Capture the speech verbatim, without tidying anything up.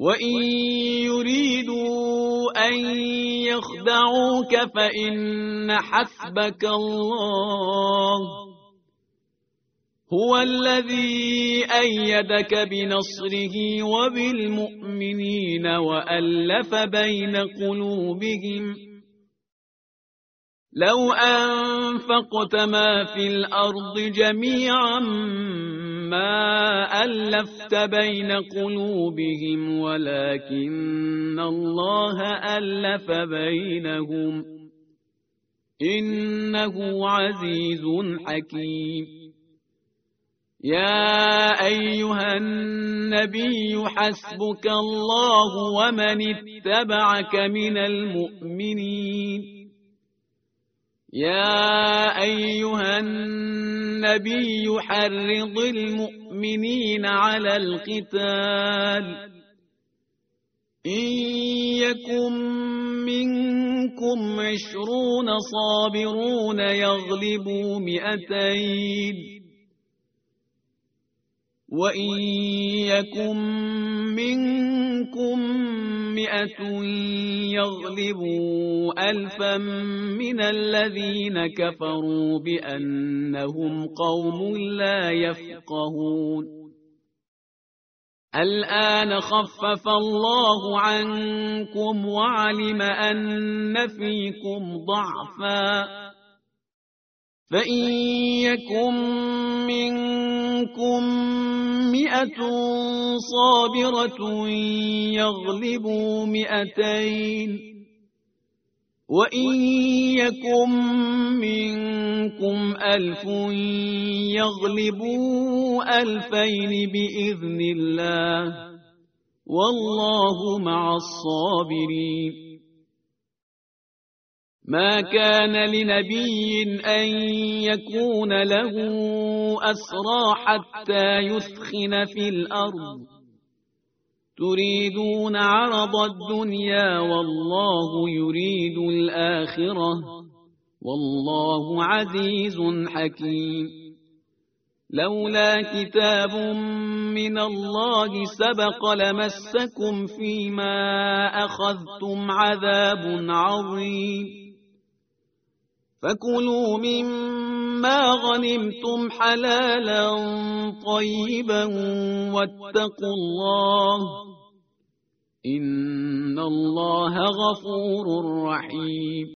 وإن يريدوا أن يخدعوك فإن حسبك الله هو الذي أيدك بنصره وبالمؤمنين وألف بين قلوبهم لو أنفقت ما في الأرض جميعا ما ألفت بين قلوبهم ولكن الله ألف بينهم إنه عزيز حكيم. يا أيها النبي حسبك الله ومن اتبعك من المؤمنين. يا أيها النبي حرض المؤمنين على القتال إن يكن منكم عشرون صابرون يغلبوا مئتين وإن يكن منكم مئة يغلبوا ألفا من الذين كفروا بأنهم قوم لا يفقهون. الآن خفف الله عنكم وعلم أن فيكم ضعفا فإن يكن منكم مئة صابرة يغلبوا مئتين وإن يكن منكم ألف يغلبوا ألفين بإذن الله والله مع الصابرين. ما كان لنبي أن يكون له أسرى حتى يثخن في الأرض تريدون عرض الدنيا والله يريد الآخرة والله عزيز حكيم. لولا كتاب من الله سبق لمسكم فيما أخذتم عذاب عظيم فكلوا مما غنمتم حلالا طيبا واتقوا الله إن الله غفور رحيم.